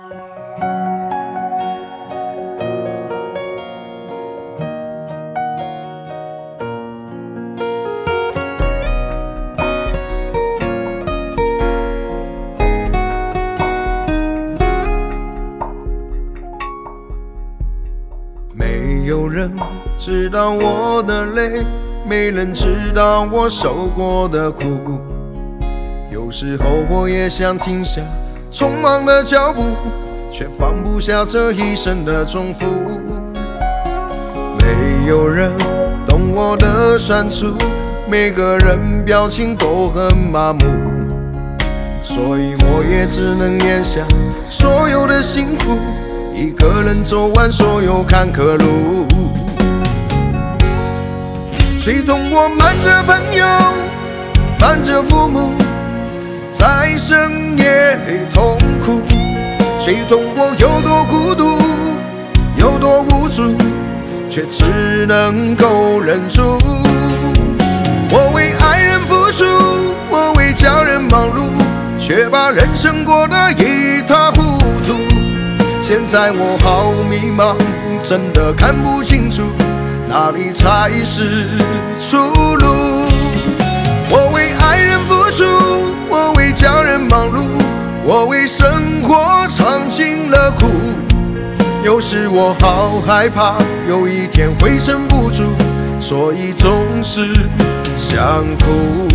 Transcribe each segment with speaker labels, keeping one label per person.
Speaker 1: 没有人知道我的泪，没人知道我受过的苦。有时候我也想停下匆忙的脚步，却放不下这一生的重复。没有人懂我的酸楚，每个人表情都很麻木，所以我也只能咽下所有的辛苦，一个人走完所有坎坷路。谁懂我瞒着朋友，瞒着父母，在深夜里痛苦？谁懂我有多孤独，有多无助，却只能够忍住。我为爱人付出，我为家人忙碌，却把人生过得一塌糊涂。现在我好迷茫，真的看不清楚哪里才是出路。我为爱人付出，我为家人忙碌，我为生活尝尽了苦。有时我好害怕有一天会撑不住，所以总是想哭。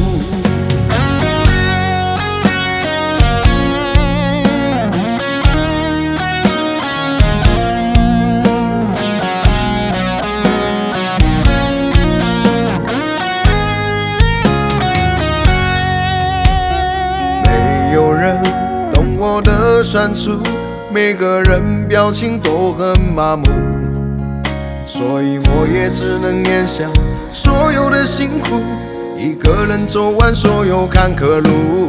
Speaker 1: 没有人懂我的酸楚，每个人表情都很麻木，所以我也只能咽下所有的辛苦，一个人走完所有坎坷路。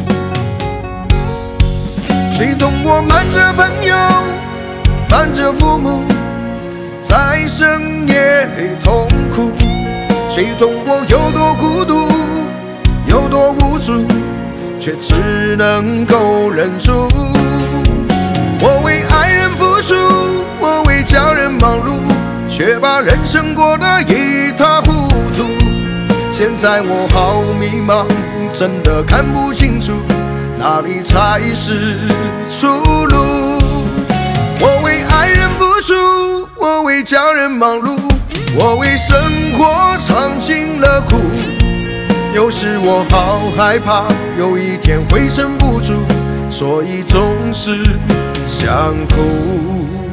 Speaker 1: 谁懂我瞒着朋友，瞒着父母，在深夜里痛苦？谁懂我有多孤独，有多无助，却只能够忍住。我为爱人付出，我为家人忙碌，却把人生过得一塌糊涂。现在我好迷茫，真的看不清楚哪里才是出路。我为爱人付出，我为家人忙碌，我为生活尝尽了苦。有时我好害怕有一天会撑不住，所以总是想哭。